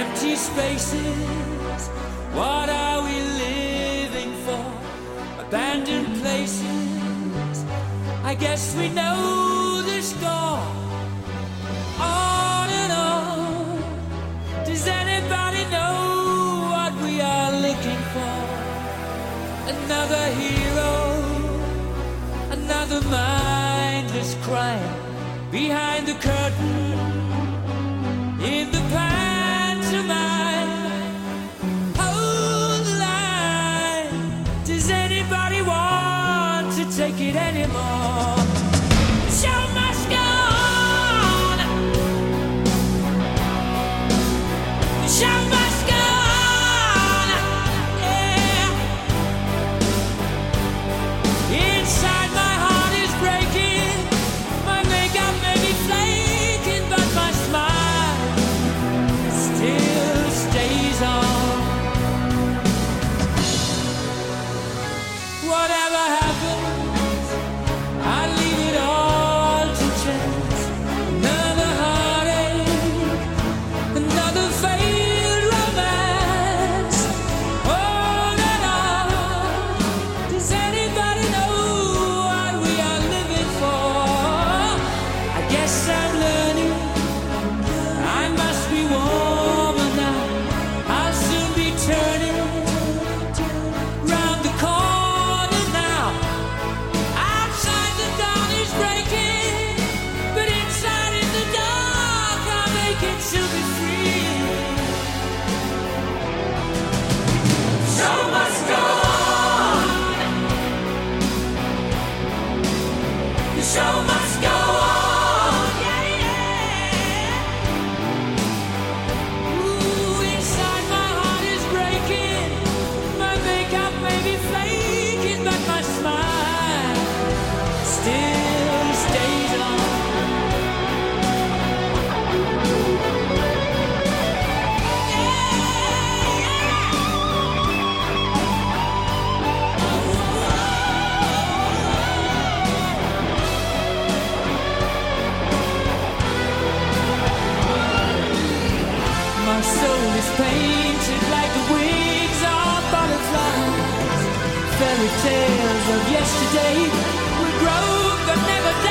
empty spaces. What are we living for? Abandoned places. I guess we know the score. On and on. Does anybody know what we are looking for? Another hero, another mindless crime behind the curtain in the pantomime. Hold the line. Does anybody want to take it anymore? The show must go on. The show must go on. Yeah. Inside my heart is breaking. My makeup may be flaking, but my smile still stays on. Whatever happens, I leave it all to chance. Another heartache, another failed romance. On and on. Does anybody know what we are living for? I guess I'm learning. I must be warmer now. I'll soon be turning round the corner now. Outside the dawn is breaking, but inside in the dark I'm aching to be free. Show must go on. The show must go on. Yeah, yeah. Ooh, inside my heart is breaking. My makeup may be flaking, but my smile still stays on. My soul is painted like the wings of butterflies. Fairy tales of yesterday will grow but never die.